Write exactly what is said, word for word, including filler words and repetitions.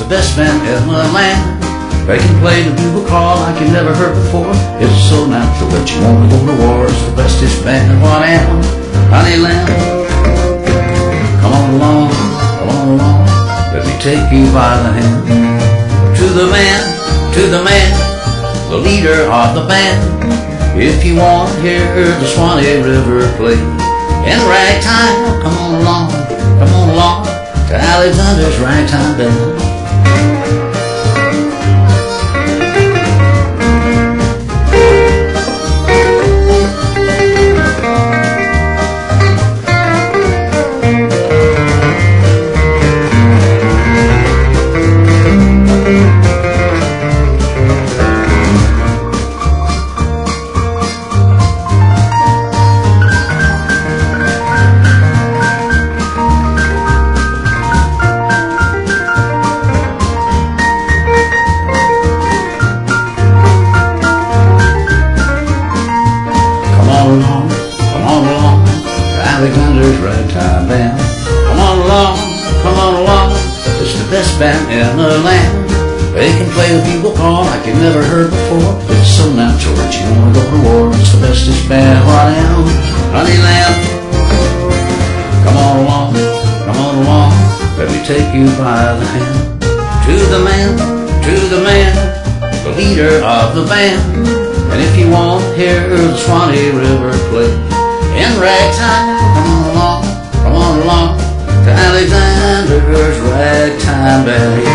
best band in the land. They can play the bugle call like you never heard before. It's so natural that you wanna go to war. It's the bestest band in what am, honey lamb. Come on along, come on along, let me take you by the hand. To the man, to the man, the leader of the band. If you want to hear the Swanee River play in ragtime, come on along, come on along to Alexander's Ragtime Band. Come on along, to Alexander's Ragtime Band. Come on along, come on along, it's the best band in the land. They can play the bugle call like you've never heard before. It's so natural that you wanna go to war. It's the bestest band, what am, honey lamb. Come on along, come on along, let me take you by the hand. To the man, to the man, the leader of the band. And if you want to hear the Swanee River play in ragtime, come on along, come on along to Alexander's Ragtime Band.